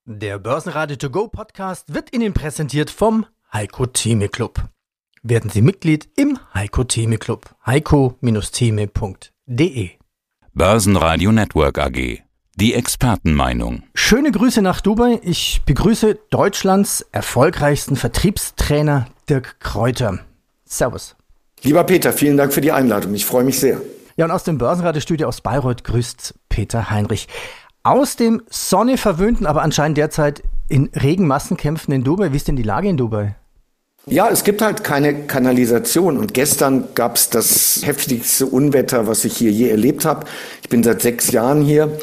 Der Börsenradio To Go Podcast wird Ihnen präsentiert vom Heiko Theme Club. Werden Sie Mitglied im Heiko Theme Club. heiko-theme.de. Börsenradio Network AG. Die Expertenmeinung. Schöne Grüße nach Dubai. Ich begrüße Deutschlands erfolgreichsten Vertriebstrainer Dirk Kräuter. Servus. Lieber Peter, vielen Dank für die Einladung. Ich freue mich sehr. Ja, und aus dem Börsenradiostudio aus Bayreuth grüßt Peter Heinrich. Aus dem sonneverwöhnten, aber anscheinend derzeit in Regenmassenkämpfen in Dubai. Wie ist denn die Lage in Dubai? Ja, es gibt halt keine Kanalisation und gestern gab es das heftigste Unwetter, was ich hier je erlebt habe. Ich bin seit 6 Jahren hier.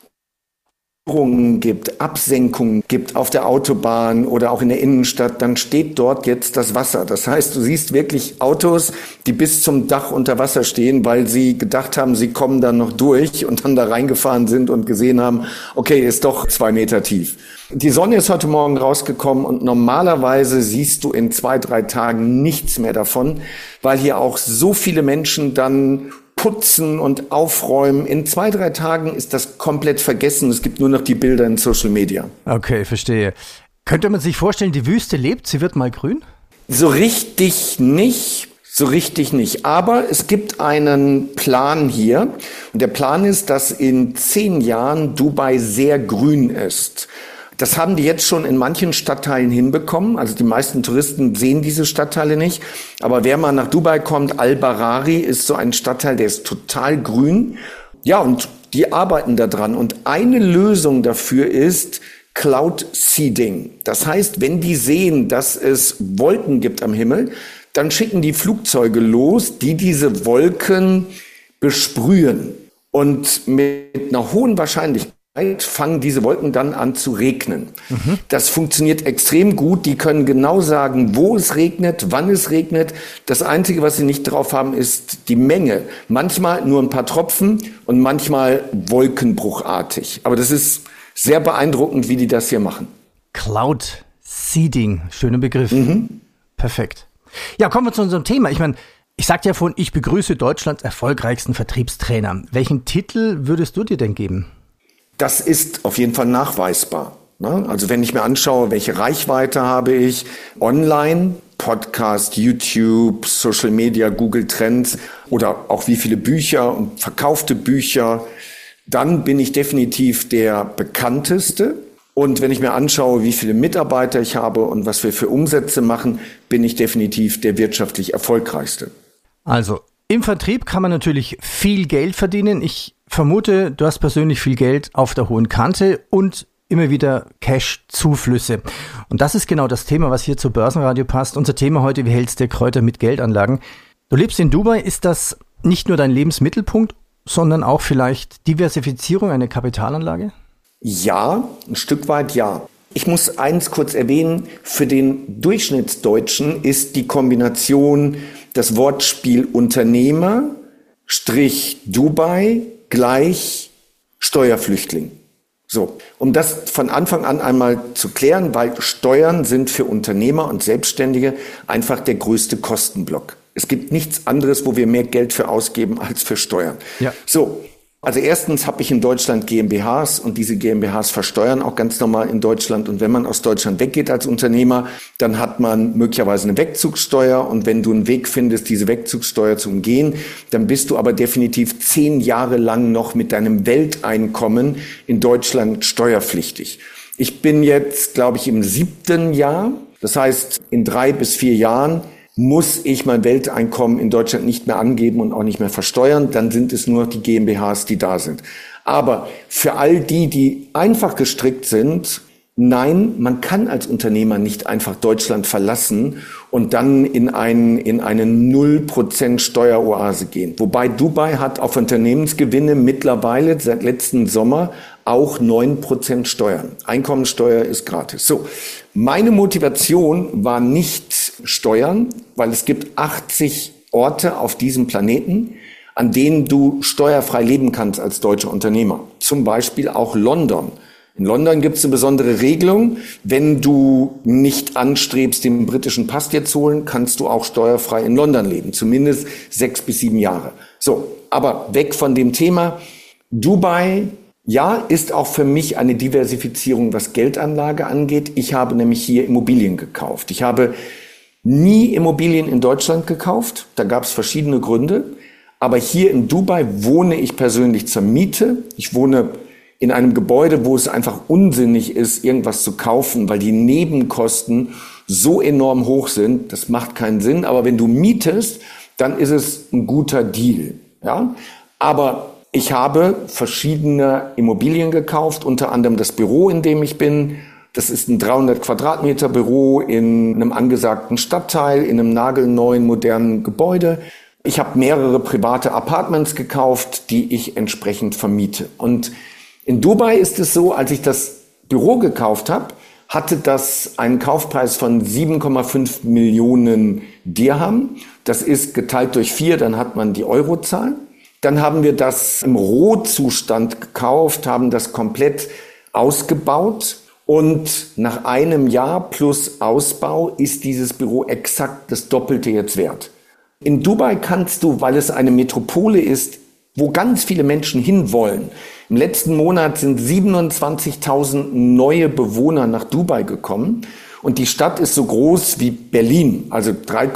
Gibt, Absenkungen gibt auf der Autobahn oder auch in der Innenstadt, dann steht dort jetzt das Wasser. Das heißt, du siehst wirklich Autos, die bis zum Dach unter Wasser stehen, weil sie gedacht haben, sie kommen dann noch durch und dann da reingefahren sind und gesehen haben, okay, ist doch 2 Meter tief. Die Sonne ist heute Morgen rausgekommen und normalerweise siehst du in 2-3 Tagen nichts mehr davon, weil hier auch so viele Menschen dann putzen und aufräumen. In 2-3 Tagen ist das komplett vergessen. Es gibt nur noch die Bilder in Social Media. Okay, verstehe. Könnte man sich vorstellen, die Wüste lebt, sie wird mal grün? So richtig nicht. Aber es gibt einen Plan hier. Und der Plan ist, dass in 10 Jahren Dubai sehr grün ist. Das haben die jetzt schon in manchen Stadtteilen hinbekommen. Also die meisten Touristen sehen diese Stadtteile nicht. Aber wer mal nach Dubai kommt, Al-Barari ist so ein Stadtteil, der ist total grün. Ja, und die arbeiten da dran. Und eine Lösung dafür ist Cloud Seeding. Das heißt, wenn die sehen, dass es Wolken gibt am Himmel, dann schicken die Flugzeuge los, die diese Wolken besprühen. Und mit einer hohen Wahrscheinlichkeit fangen diese Wolken dann an zu regnen. Das funktioniert extrem gut. Die können genau sagen, wo es regnet, wann es regnet. Das Einzige, was sie nicht drauf haben, ist die Menge. Manchmal nur ein paar Tropfen und manchmal wolkenbruchartig. Aber das ist sehr beeindruckend, wie die das hier machen. Cloud Seeding, schöner Begriff. Perfekt. Ja, kommen wir zu unserem Thema. Ich sagte ja vorhin, ich begrüße Deutschlands erfolgreichsten Vertriebstrainer. Welchen Titel würdest du dir denn geben? Das ist auf jeden Fall nachweisbar. Also wenn ich mir anschaue, welche Reichweite habe ich online, Podcast, YouTube, Social Media, Google Trends oder auch wie viele Bücher und verkaufte Bücher, dann bin ich definitiv der bekannteste. Und wenn ich mir anschaue, wie viele Mitarbeiter ich habe und was wir für Umsätze machen, bin ich definitiv der wirtschaftlich erfolgreichste. Also im Vertrieb kann man natürlich viel Geld verdienen. Ich vermute, du hast persönlich viel Geld auf der hohen Kante und immer wieder Cash-Zuflüsse. Und das ist genau das Thema, was hier zu Börsenradio passt. Unser Thema heute, wie hältst du Kräuter mit Geldanlagen? Du lebst in Dubai. Ist das nicht nur dein Lebensmittelpunkt, sondern auch vielleicht Diversifizierung, eine Kapitalanlage? Ja, ein Stück weit ja. Ich muss eins kurz erwähnen, für den Durchschnittsdeutschen ist die Kombination das Wortspiel Unternehmer / Dubai gleich Steuerflüchtling. So, um das von Anfang an einmal zu klären, weil Steuern sind für Unternehmer und Selbstständige einfach der größte Kostenblock. Es gibt nichts anderes, wo wir mehr Geld für ausgeben als für Steuern. Ja. So. Also erstens habe ich in Deutschland GmbHs und diese GmbHs versteuern auch ganz normal in Deutschland. Und wenn man aus Deutschland weggeht als Unternehmer, dann hat man möglicherweise eine Wegzugssteuer. Und wenn du einen Weg findest, diese Wegzugssteuer zu umgehen, dann bist du aber definitiv 10 Jahre lang noch mit deinem Welteinkommen in Deutschland steuerpflichtig. Ich bin jetzt, glaube ich, im 7. Jahr. Das heißt, in 3 bis 4 Jahren muss ich mein Welteinkommen in Deutschland nicht mehr angeben und auch nicht mehr versteuern, dann sind es nur die GmbHs, die da sind. Aber für all die, die einfach gestrickt sind, nein, man kann als Unternehmer nicht einfach Deutschland verlassen und dann in eine 0% Steueroase gehen. Wobei Dubai hat auf Unternehmensgewinne mittlerweile seit letzten Sommer auch 9% Steuern. Einkommensteuer ist gratis. So, meine Motivation war nicht Steuern, weil es gibt 80 Orte auf diesem Planeten, an denen du steuerfrei leben kannst als deutscher Unternehmer. Zum Beispiel auch London. In London gibt es eine besondere Regelung. Wenn du nicht anstrebst, den britischen Pass dir zu holen, kannst du auch steuerfrei in London leben. Zumindest 6 bis 7 Jahre. So, aber weg von dem Thema. Dubai Ja, ist auch für mich eine Diversifizierung, was Geldanlage angeht. Ich habe nämlich hier Immobilien gekauft. Ich habe nie Immobilien in Deutschland gekauft. Da gab es verschiedene Gründe. Aber hier in Dubai wohne ich persönlich zur Miete. Ich wohne in einem Gebäude, wo es einfach unsinnig ist, irgendwas zu kaufen, weil die Nebenkosten so enorm hoch sind. Das macht keinen Sinn. Aber wenn du mietest, dann ist es ein guter Deal. Ja? Aber ich habe verschiedene Immobilien gekauft, unter anderem das Büro, in dem ich bin. Das ist ein 300 Quadratmeter Büro in einem angesagten Stadtteil, in einem nagelneuen, modernen Gebäude. Ich habe mehrere private Apartments gekauft, die ich entsprechend vermiete. Und in Dubai ist es so, als ich das Büro gekauft habe, hatte das einen Kaufpreis von 7,5 Millionen Dirham. Das ist geteilt durch 4, dann hat man die Eurozahl. Dann haben wir das im Rohzustand gekauft, haben das komplett ausgebaut und nach einem Jahr plus Ausbau ist dieses Büro exakt das Doppelte jetzt wert. In Dubai kannst du, weil es eine Metropole ist, wo ganz viele Menschen hinwollen. Im letzten Monat sind 27.000 neue Bewohner nach Dubai gekommen. Und die Stadt ist so groß wie Berlin, also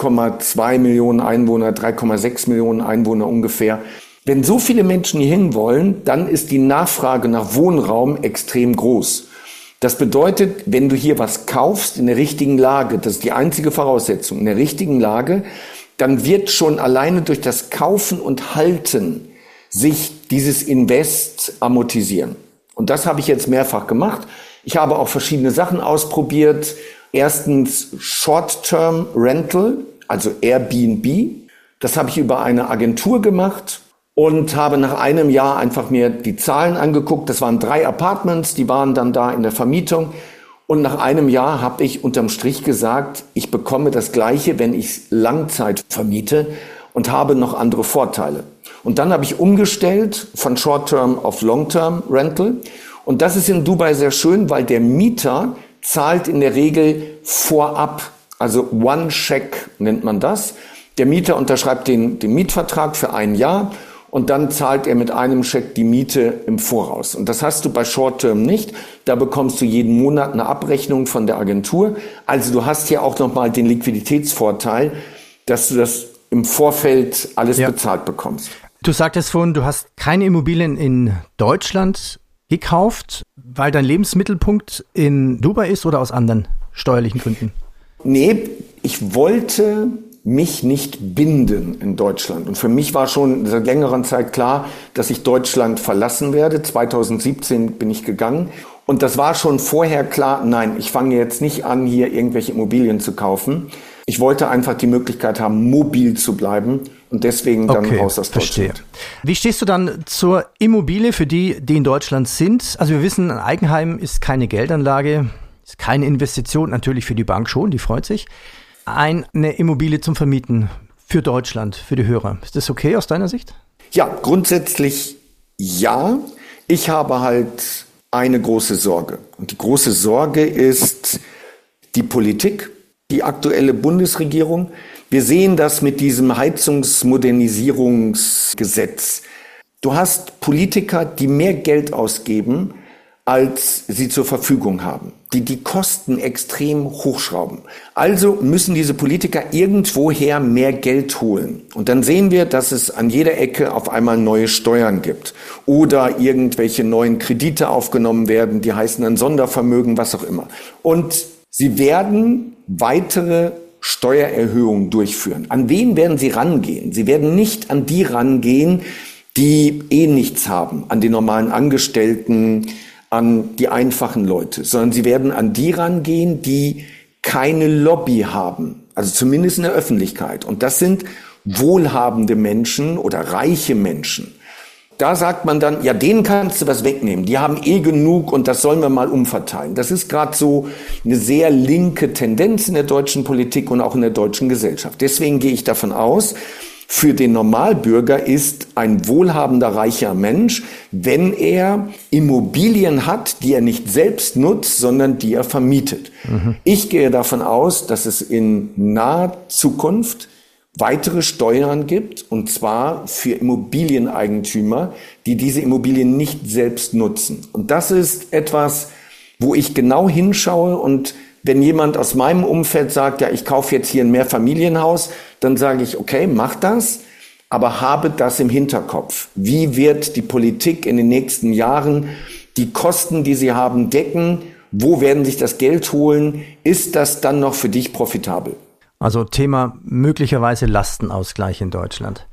3,2 Millionen Einwohner, 3,6 Millionen Einwohner ungefähr. Wenn so viele Menschen hier hinwollen, dann ist die Nachfrage nach Wohnraum extrem groß. Das bedeutet, wenn du hier was kaufst in der richtigen Lage, das ist die einzige Voraussetzung, in der richtigen Lage, dann wird schon alleine durch das Kaufen und Halten sich dieses Invest amortisieren. Und das habe ich jetzt mehrfach gemacht. Ich habe auch verschiedene Sachen ausprobiert. Erstens Short-Term Rental, also Airbnb. Das habe ich über eine Agentur gemacht und habe nach einem Jahr einfach mir die Zahlen angeguckt. Das waren 3 Apartments, die waren dann da in der Vermietung. Und nach einem Jahr habe ich unterm Strich gesagt, ich bekomme das Gleiche, wenn ich es Langzeit vermiete und habe noch andere Vorteile. Und dann habe ich umgestellt von Short-Term auf Long-Term Rental. Und das ist in Dubai sehr schön, weil der Mieter zahlt in der Regel vorab, also One Check nennt man das. Der Mieter unterschreibt den Mietvertrag für ein Jahr und dann zahlt er mit einem Scheck die Miete im Voraus. Und das hast du bei Short-Term nicht. Da bekommst du jeden Monat eine Abrechnung von der Agentur. Also du hast hier auch nochmal den Liquiditätsvorteil, dass du das im Vorfeld alles bezahlt bekommst. Du sagtest vorhin, du hast keine Immobilien in Deutschland gekauft, weil dein Lebensmittelpunkt in Dubai ist oder aus anderen steuerlichen Gründen? Nee, ich wollte mich nicht binden in Deutschland. Und für mich war schon seit längerer Zeit klar, dass ich Deutschland verlassen werde. 2017 bin ich gegangen. Und das war schon vorher klar, nein, ich fange jetzt nicht an, hier irgendwelche Immobilien zu kaufen. Ich wollte einfach die Möglichkeit haben, mobil zu bleiben und deswegen dann raus aus Deutschland. Verstehe. Wie stehst du dann zur Immobilie für die in Deutschland sind? Also wir wissen, ein Eigenheim ist keine Geldanlage, ist keine Investition, natürlich für die Bank schon, die freut sich. Eine Immobilie zum Vermieten für Deutschland, für die Hörer. Ist das okay aus deiner Sicht? Ja, grundsätzlich ja. Ich habe halt eine große Sorge. Und die große Sorge ist die Politik, die aktuelle Bundesregierung. Wir sehen das mit diesem Heizungsmodernisierungsgesetz. Du hast Politiker, die mehr Geld ausgeben, als sie zur Verfügung haben, die Kosten extrem hochschrauben. Also müssen diese Politiker irgendwoher mehr Geld holen. Und dann sehen wir, dass es an jeder Ecke auf einmal neue Steuern gibt oder irgendwelche neuen Kredite aufgenommen werden, die heißen dann Sondervermögen, was auch immer. Und sie werden weitere Steuererhöhungen durchführen. An wen werden sie rangehen? Sie werden nicht an die rangehen, die nichts haben, an die normalen Angestellten, an die einfachen Leute, sondern sie werden an die rangehen, die keine Lobby haben, also zumindest in der Öffentlichkeit. Und das sind wohlhabende Menschen oder reiche Menschen. Da sagt man dann, ja, denen kannst du was wegnehmen, die haben genug und das sollen wir mal umverteilen. Das ist gerade so eine sehr linke Tendenz in der deutschen Politik und auch in der deutschen Gesellschaft. Deswegen gehe ich davon aus, für den Normalbürger ist ein wohlhabender, reicher Mensch, wenn er Immobilien hat, die er nicht selbst nutzt, sondern die er vermietet. Ich gehe davon aus, dass es in naher Zukunft weitere Steuern gibt, und zwar für Immobilieneigentümer, die diese Immobilien nicht selbst nutzen. Und das ist etwas, wo ich genau hinschaue, und wenn jemand aus meinem Umfeld sagt, ja, ich kaufe jetzt hier ein Mehrfamilienhaus, dann sage ich, okay, mach das, aber habe das im Hinterkopf. Wie wird die Politik in den nächsten Jahren die Kosten, die sie haben, decken? Wo werden sich das Geld holen? Ist das dann noch für dich profitabel? Also Thema möglicherweise Lastenausgleich in Deutschland.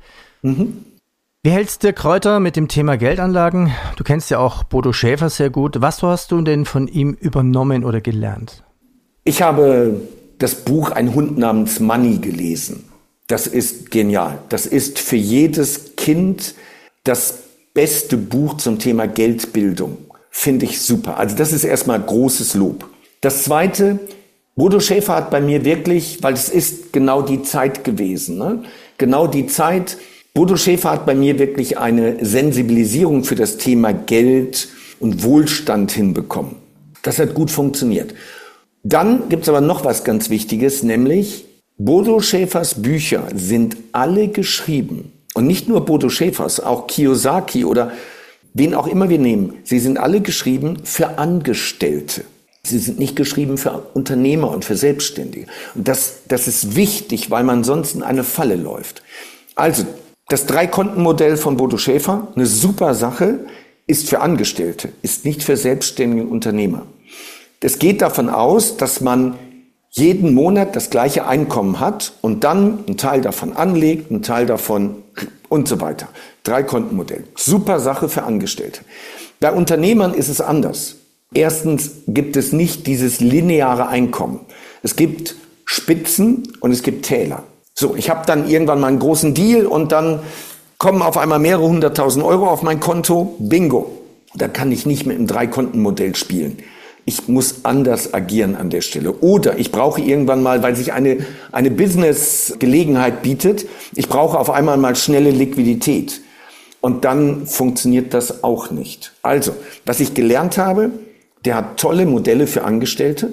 Wie hältst du Kräuter mit dem Thema Geldanlagen? Du kennst ja auch Bodo Schäfer sehr gut. Was hast du denn von ihm übernommen oder gelernt? Ich habe das Buch Ein Hund namens Money gelesen. Das ist genial. Das ist für jedes Kind das beste Buch zum Thema Geldbildung. Finde ich super. Also das ist erstmal großes Lob. Das Zweite, Bodo Schäfer hat bei mir wirklich, weil es ist genau die Zeit gewesen, ne? Genau die Zeit. Bodo Schäfer hat bei mir wirklich eine Sensibilisierung für das Thema Geld und Wohlstand hinbekommen. Das hat gut funktioniert. Dann gibt's aber noch was ganz Wichtiges, nämlich Bodo Schäfers Bücher sind alle geschrieben. Und nicht nur Bodo Schäfers, auch Kiyosaki oder wen auch immer wir nehmen. Sie sind alle geschrieben für Angestellte. Sie sind nicht geschrieben für Unternehmer und für Selbstständige. Und das ist wichtig, weil man sonst in eine Falle läuft. Also, das Drei-Konten-Modell von Bodo Schäfer, eine super Sache, ist für Angestellte, ist nicht für selbstständige Unternehmer. Es geht davon aus, dass man jeden Monat das gleiche Einkommen hat und dann einen Teil davon anlegt, einen Teil davon und so weiter. Drei-Konten-Modell. Super Sache für Angestellte. Bei Unternehmern ist es anders. Erstens gibt es nicht dieses lineare Einkommen. Es gibt Spitzen und es gibt Täler. So, ich habe dann irgendwann mal einen großen Deal und dann kommen auf einmal mehrere 100.000 Euro auf mein Konto. Bingo. Da kann ich nicht mit einem Drei-Konten-Modell spielen. Ich muss anders agieren an der Stelle. Oder ich brauche irgendwann mal, weil sich eine Business-Gelegenheit bietet, ich brauche auf einmal mal schnelle Liquidität. Und dann funktioniert das auch nicht. Also, was ich gelernt habe, der hat tolle Modelle für Angestellte.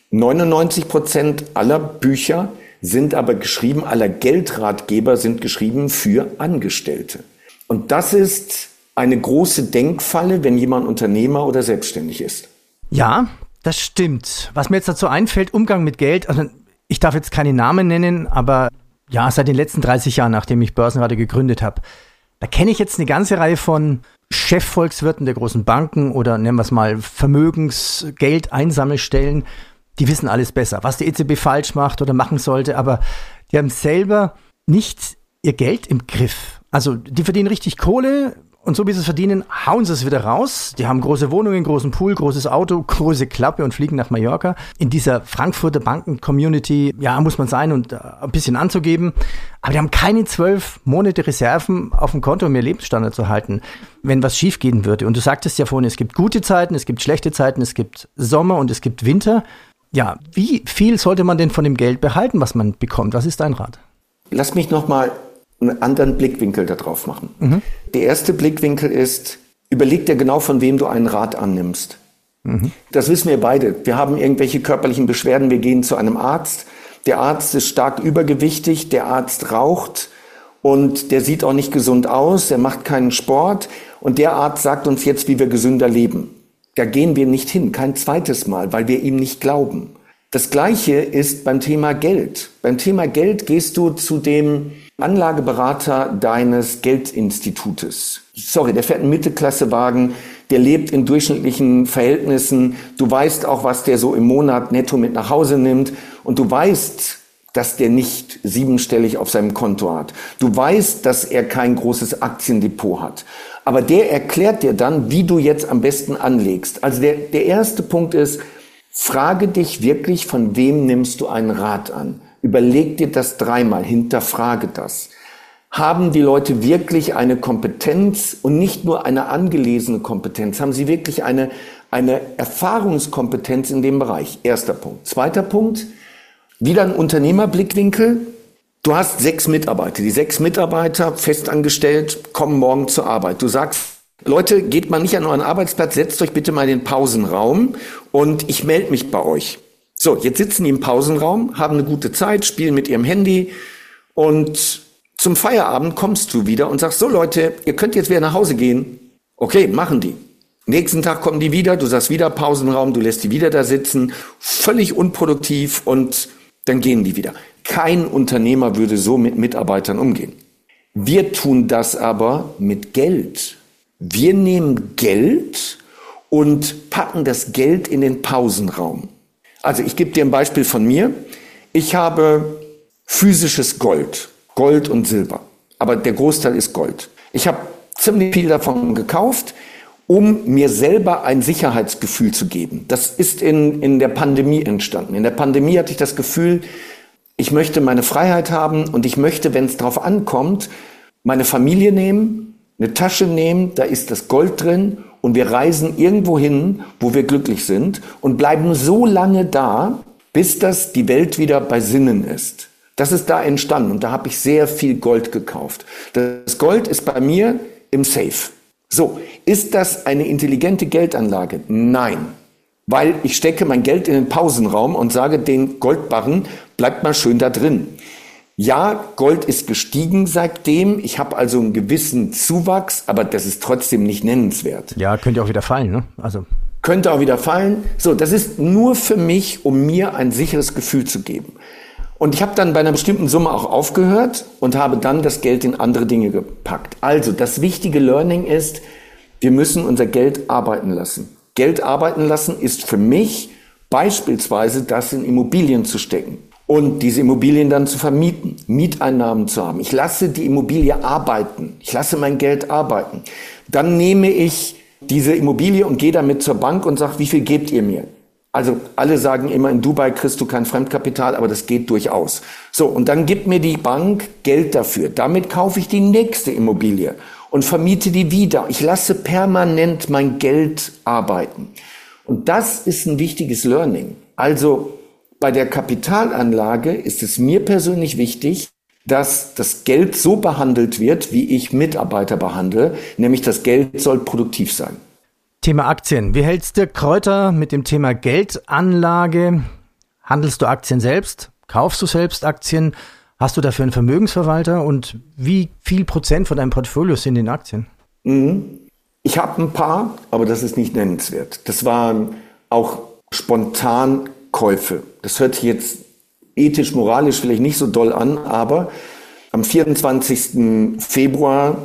99% aller Bücher sind aber geschrieben, aller Geldratgeber sind geschrieben für Angestellte. Und das ist eine große Denkfalle, wenn jemand Unternehmer oder selbstständig ist. Ja, das stimmt. Was mir jetzt dazu einfällt, Umgang mit Geld, also ich darf jetzt keine Namen nennen, aber ja, seit den letzten 30 Jahren, nachdem ich Börsenradio gegründet habe, da kenne ich jetzt eine ganze Reihe von Chefvolkswirten der großen Banken oder nennen wir es mal Vermögensgeldeinsammelstellen, die wissen alles besser, was die EZB falsch macht oder machen sollte, aber die haben selber nicht ihr Geld im Griff. Also die verdienen richtig Kohle, und so wie sie es verdienen, hauen sie es wieder raus. Die haben große Wohnungen, großen Pool, großes Auto, große Klappe und fliegen nach Mallorca. In dieser Frankfurter Banken-Community, ja, muss man sein und ein bisschen anzugeben. Aber die haben keine 12 Monate Reserven auf dem Konto, um ihr Lebensstandard zu halten, wenn was schief gehen würde. Und du sagtest ja vorhin, es gibt gute Zeiten, es gibt schlechte Zeiten, es gibt Sommer und es gibt Winter. Ja, wie viel sollte man denn von dem Geld behalten, was man bekommt? Was ist dein Rat? Lass mich nochmal einen anderen Blickwinkel da drauf machen. Der erste Blickwinkel ist, überleg dir genau, von wem du einen Rat annimmst. Das wissen wir beide. Wir haben irgendwelche körperlichen Beschwerden, wir gehen zu einem Arzt. Der Arzt ist stark übergewichtig, der Arzt raucht und der sieht auch nicht gesund aus, der macht keinen Sport und der Arzt sagt uns jetzt, wie wir gesünder leben. Da gehen wir nicht hin, kein zweites Mal, weil wir ihm nicht glauben. Das Gleiche ist beim Thema Geld. Beim Thema Geld gehst du zu dem Anlageberater deines Geldinstitutes. Sorry, der fährt einen Mittelklassewagen, der lebt in durchschnittlichen Verhältnissen. Du weißt auch, was der so im Monat netto mit nach Hause nimmt. Und du weißt, dass der nicht siebenstellig auf seinem Konto hat. Du weißt, dass er kein großes Aktiendepot hat. Aber der erklärt dir dann, wie du jetzt am besten anlegst. Also der erste Punkt ist, frage dich wirklich, von wem nimmst du einen Rat an? Überleg dir das dreimal, hinterfrage das. Haben die Leute wirklich eine Kompetenz und nicht nur eine angelesene Kompetenz? Haben sie wirklich eine Erfahrungskompetenz in dem Bereich? Erster Punkt. Zweiter Punkt, wieder ein Unternehmerblickwinkel. Du hast 6 Mitarbeiter. Die 6 Mitarbeiter, festangestellt, kommen morgen zur Arbeit. Du sagst, Leute, geht mal nicht an euren Arbeitsplatz, setzt euch bitte mal in den Pausenraum und ich melde mich bei euch. So, jetzt sitzen die im Pausenraum, haben eine gute Zeit, spielen mit ihrem Handy Und zum Feierabend kommst du wieder und sagst, so Leute, ihr könnt jetzt wieder nach Hause gehen. Okay, machen die. Nächsten Tag kommen die wieder, du sagst wieder Pausenraum, du lässt die wieder da sitzen, völlig unproduktiv und dann gehen die wieder. Kein Unternehmer würde so mit Mitarbeitern umgehen. Wir tun das aber mit Geld. Wir nehmen Geld und packen das Geld in den Pausenraum. Also ich gebe dir ein Beispiel von mir. Ich habe physisches Gold, Gold und Silber, aber der Großteil ist Gold. Ich habe ziemlich viel davon gekauft, um mir selber ein Sicherheitsgefühl zu geben. Das ist in der Pandemie entstanden. In der Pandemie hatte ich das Gefühl, ich möchte meine Freiheit haben und ich möchte, wenn es drauf ankommt, meine Familie nehmen, eine Tasche nehmen, da ist das Gold drin und wir reisen irgendwo hin, wo wir glücklich sind und bleiben so lange da, bis das die Welt wieder bei Sinnen ist. Das ist da entstanden und da habe ich sehr viel Gold gekauft. Das Gold ist bei mir im Safe. So, ist das eine intelligente Geldanlage? Nein, weil ich stecke mein Geld in den Pausenraum und sage den Goldbarren, bleibt mal schön da drin. Ja, Gold ist gestiegen seitdem, ich habe also einen gewissen Zuwachs, aber das ist trotzdem nicht nennenswert. Ja, könnte auch wieder fallen, ne? Könnte auch wieder fallen. So, das ist nur für mich, um mir ein sicheres Gefühl zu geben. Und ich habe dann bei einer bestimmten Summe auch aufgehört und habe dann das Geld in andere Dinge gepackt. Also das wichtige Learning ist, wir müssen unser Geld arbeiten lassen. Geld arbeiten lassen ist für mich beispielsweise das in Immobilien zu stecken und diese Immobilien dann zu vermieten, Mieteinnahmen zu haben. Ich lasse die Immobilie arbeiten, ich lasse mein Geld arbeiten. Dann nehme ich diese Immobilie und gehe damit zur Bank und sage, wie viel gebt ihr mir? Also alle sagen immer, in Dubai kriegst du kein Fremdkapital, aber das geht durchaus. So, und dann gibt mir die Bank Geld dafür. Damit kaufe ich die nächste Immobilie und vermiete die wieder. Ich lasse permanent mein Geld arbeiten. Und das ist ein wichtiges Learning. Also bei der Kapitalanlage ist es mir persönlich wichtig, dass das Geld so behandelt wird, wie ich Mitarbeiter behandle, nämlich das Geld soll produktiv sein. Thema Aktien. Wie hält's Dirk Kräuter mit dem Thema Geldanlage? Handelst du Aktien selbst? Kaufst du selbst Aktien? Hast du dafür einen Vermögensverwalter? Und wie viel Prozent von deinem Portfolio sind in Aktien? Ich habe ein paar, aber das ist nicht nennenswert. Das waren auch Spontankäufe. Das hört sich jetzt ethisch, moralisch vielleicht nicht so doll an, aber am 24. Februar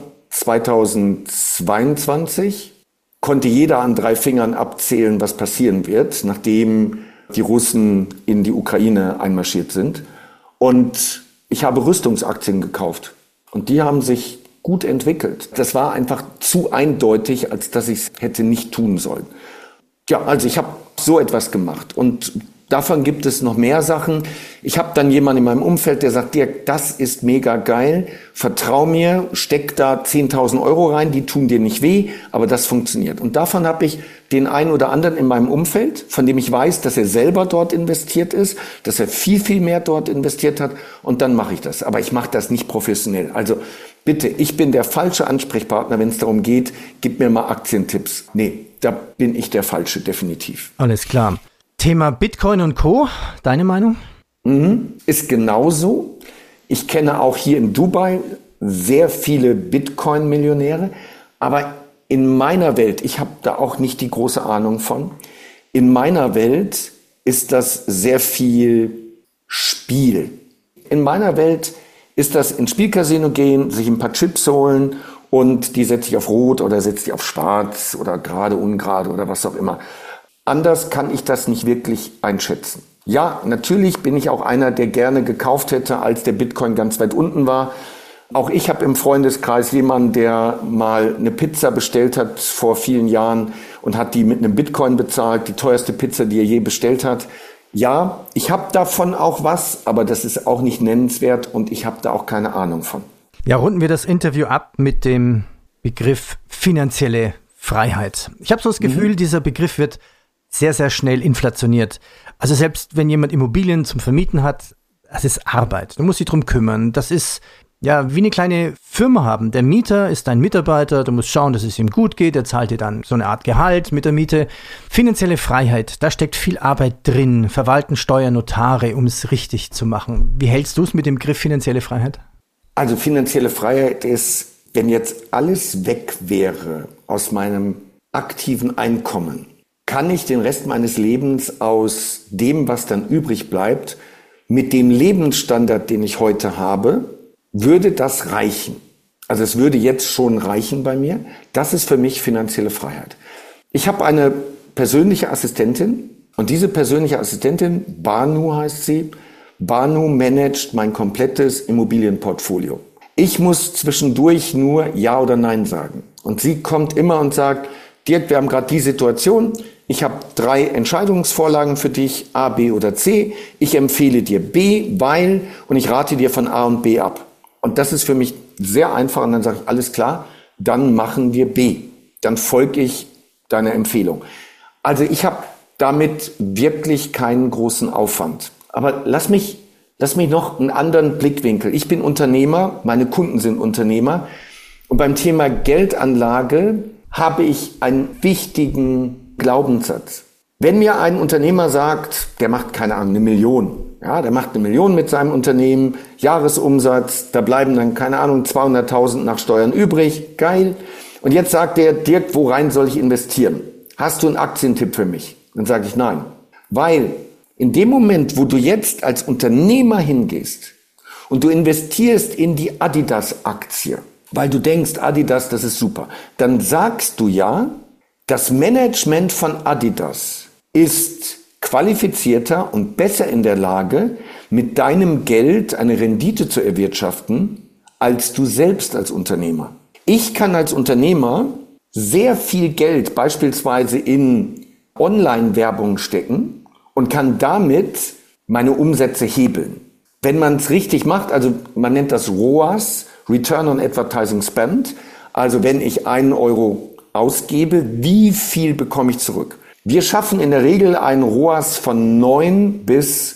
2022 konnte jeder an 3 Fingern abzählen, was passieren wird, nachdem die Russen in die Ukraine einmarschiert sind. Und ich habe Rüstungsaktien gekauft. Und die haben sich gut entwickelt. Das war einfach zu eindeutig, als dass ich es hätte nicht tun sollen. Ja, also ich habe so etwas gemacht. Und davon gibt es noch mehr Sachen. Ich habe dann jemanden in meinem Umfeld, der sagt, Dirk, das ist mega geil, vertrau mir, steck da 10.000 Euro rein, die tun dir nicht weh, aber das funktioniert. Und davon habe ich den einen oder anderen in meinem Umfeld, von dem ich weiß, dass er selber dort investiert ist, dass er viel, viel mehr dort investiert hat und dann mache ich das. Aber ich mache das nicht professionell. Also bitte, ich bin der falsche Ansprechpartner, wenn es darum geht, gib mir mal Aktientipps. Nee, da bin ich der Falsche, definitiv. Alles klar. Thema Bitcoin und Co., deine Meinung? Ist genauso. Ich kenne auch hier in Dubai sehr viele Bitcoin-Millionäre, aber in meiner Welt, ich habe da auch nicht die große Ahnung von, in meiner Welt ist das sehr viel Spiel. In meiner Welt ist das ins Spielcasino gehen, sich ein paar Chips holen und die setze ich auf Rot oder setze ich auf Schwarz oder gerade, ungerade oder was auch immer. Anders kann ich das nicht wirklich einschätzen. Ja, natürlich bin ich auch einer, der gerne gekauft hätte, als der Bitcoin ganz weit unten war. Auch ich habe im Freundeskreis jemanden, der mal eine Pizza bestellt hat vor vielen Jahren und hat die mit einem Bitcoin bezahlt, die teuerste Pizza, die er je bestellt hat. Ja, ich habe davon auch was, aber das ist auch nicht nennenswert und ich habe da auch keine Ahnung von. Ja, runden wir das Interview ab mit dem Begriff finanzielle Freiheit. Ich habe so das Gefühl, dieser Begriff wird sehr, sehr schnell inflationiert. Also selbst wenn jemand Immobilien zum Vermieten hat, das ist Arbeit. Du musst dich drum kümmern. Das ist ja, wie eine kleine Firma haben. Der Mieter ist dein Mitarbeiter, du musst schauen, dass es ihm gut geht, er zahlt dir dann so eine Art Gehalt mit der Miete. Finanzielle Freiheit, da steckt viel Arbeit drin, Verwalten, Steuern, Notare, um es richtig zu machen. Wie hältst du es mit dem Begriff finanzielle Freiheit? Also finanzielle Freiheit ist, wenn jetzt alles weg wäre aus meinem aktiven Einkommen, kann ich den Rest meines Lebens aus dem, was dann übrig bleibt, mit dem Lebensstandard, den ich heute habe, würde das reichen. Also es würde jetzt schon reichen bei mir. Das ist für mich finanzielle Freiheit. Ich habe eine persönliche Assistentin und diese persönliche Assistentin, Banu heißt sie, Banu managt mein komplettes Immobilienportfolio. Ich muss zwischendurch nur Ja oder Nein sagen. Und sie kommt immer und sagt, Dirk, wir haben gerade die Situation, ich habe 3 Entscheidungsvorlagen für dich, A, B oder C. Ich empfehle dir B, weil, und ich rate dir von A und B ab. Und das ist für mich sehr einfach. Und dann sage ich, alles klar, dann machen wir B. Dann folge ich deiner Empfehlung. Also ich habe damit wirklich keinen großen Aufwand. Aber lass mich noch einen anderen Blickwinkel. Ich bin Unternehmer, meine Kunden sind Unternehmer. Und beim Thema Geldanlage habe ich einen wichtigen Glaubenssatz. Wenn mir ein Unternehmer sagt, der macht, keine Ahnung, 1 Million, ja, der macht 1 Million mit seinem Unternehmen, Jahresumsatz, da bleiben dann, keine Ahnung, 200.000 nach Steuern übrig, geil. Und jetzt sagt der, Dirk, worein soll ich investieren? Hast du einen Aktientipp für mich? Dann sage ich nein. Weil in dem Moment, wo du jetzt als Unternehmer hingehst und du investierst in die Adidas-Aktie, weil du denkst, Adidas, das ist super, dann sagst du ja, das Management von Adidas ist qualifizierter und besser in der Lage, mit deinem Geld eine Rendite zu erwirtschaften, als du selbst als Unternehmer. Ich kann als Unternehmer sehr viel Geld beispielsweise in Online-Werbung stecken und kann damit meine Umsätze hebeln. Wenn man es richtig macht, also man nennt das ROAS, Return on Advertising Spend, also wenn ich 1 Euro ausgebe, wie viel bekomme ich zurück? Wir schaffen in der Regel einen ROAS von 9 bis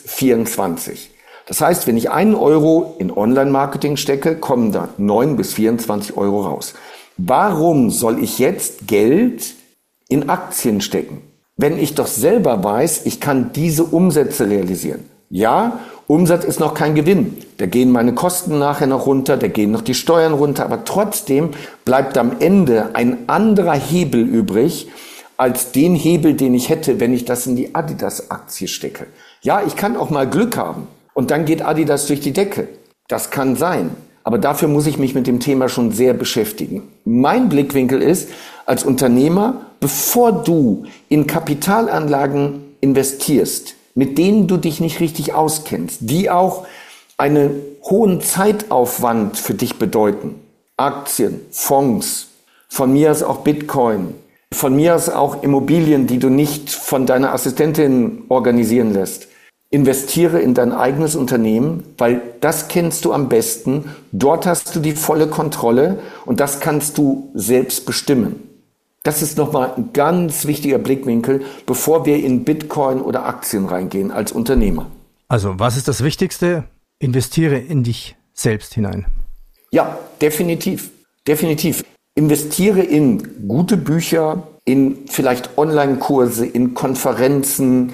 24. Das heißt, wenn ich 1 Euro in Online-Marketing stecke, kommen da 9 bis 24 Euro raus. Warum soll ich jetzt Geld in Aktien stecken, wenn ich doch selber weiß, ich kann diese Umsätze realisieren? Ja, Umsatz ist noch kein Gewinn. Da gehen meine Kosten nachher noch runter, da gehen noch die Steuern runter, aber trotzdem bleibt am Ende ein anderer Hebel übrig, als den Hebel, den ich hätte, wenn ich das in die Adidas-Aktie stecke. Ja, ich kann auch mal Glück haben und dann geht Adidas durch die Decke. Das kann sein, aber dafür muss ich mich mit dem Thema schon sehr beschäftigen. Mein Blickwinkel ist, als Unternehmer, bevor du in Kapitalanlagen investierst, mit denen du dich nicht richtig auskennst, die auch einen hohen Zeitaufwand für dich bedeuten. Aktien, Fonds, von mir aus auch Bitcoin, von mir aus auch Immobilien, die du nicht von deiner Assistentin organisieren lässt. Investiere in dein eigenes Unternehmen, weil das kennst du am besten, dort hast du die volle Kontrolle und das kannst du selbst bestimmen. Das ist nochmal ein ganz wichtiger Blickwinkel, bevor wir in Bitcoin oder Aktien reingehen als Unternehmer. Also, was ist das Wichtigste? Investiere in dich selbst hinein. Ja, definitiv. Definitiv. Investiere in gute Bücher, in vielleicht Online-Kurse, in Konferenzen,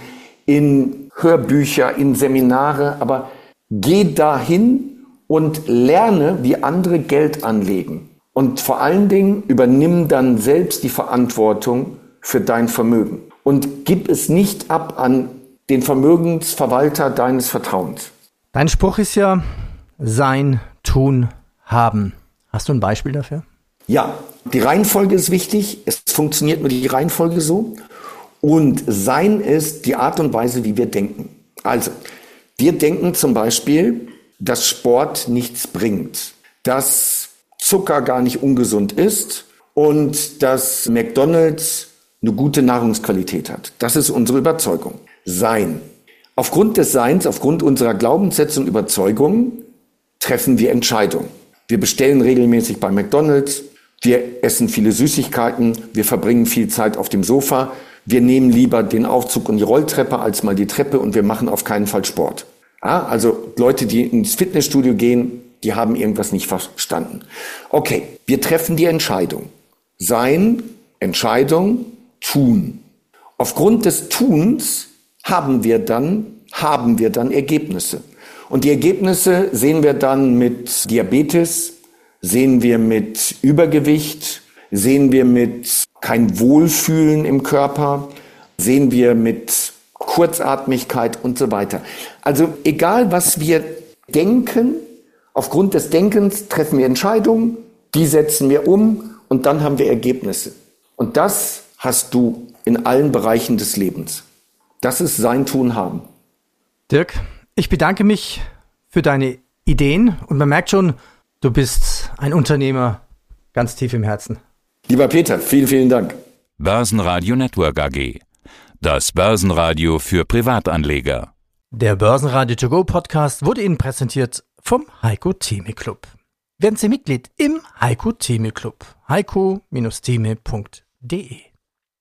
in Hörbücher, in Seminare, aber geh dahin und lerne, wie andere Geld anlegen. Und vor allen Dingen übernimm dann selbst die Verantwortung für dein Vermögen. Und gib es nicht ab an den Vermögensverwalter deines Vertrauens. Dein Spruch ist ja sein, tun, haben. Hast du ein Beispiel dafür? Ja, die Reihenfolge ist wichtig. Es funktioniert nur die Reihenfolge so. Und sein ist die Art und Weise, wie wir denken. Also, wir denken zum Beispiel, dass Sport nichts bringt. Dass Zucker gar nicht ungesund ist und dass McDonald's eine gute Nahrungsqualität hat. Das ist unsere Überzeugung. Sein. Aufgrund des Seins, aufgrund unserer Glaubenssätze und Überzeugungen treffen wir Entscheidungen. Wir bestellen regelmäßig bei McDonald's, wir essen viele Süßigkeiten, wir verbringen viel Zeit auf dem Sofa, wir nehmen lieber den Aufzug und die Rolltreppe als mal die Treppe und wir machen auf keinen Fall Sport. Ja, also Leute, die ins Fitnessstudio gehen, die haben irgendwas nicht verstanden. Okay, wir treffen die Entscheidung. Sein, Entscheidung, tun. Aufgrund des Tuns haben wir dann Ergebnisse. Und die Ergebnisse sehen wir dann mit Diabetes, sehen wir mit Übergewicht, sehen wir mit kein Wohlfühlen im Körper, sehen wir mit Kurzatmigkeit und so weiter. Also egal, was wir denken, aufgrund des Denkens treffen wir Entscheidungen, die setzen wir um und dann haben wir Ergebnisse. Und das hast du in allen Bereichen des Lebens. Das ist sein Tun haben. Dirk, ich bedanke mich für deine Ideen und man merkt schon, du bist ein Unternehmer ganz tief im Herzen. Lieber Peter, vielen, vielen Dank. Börsenradio Network AG. Das Börsenradio für Privatanleger. Der Börsenradio To Go Podcast wurde Ihnen präsentiert vom Heiko Theme Club. Werden Sie Mitglied im Heiko Theme Club. heiko-theme.de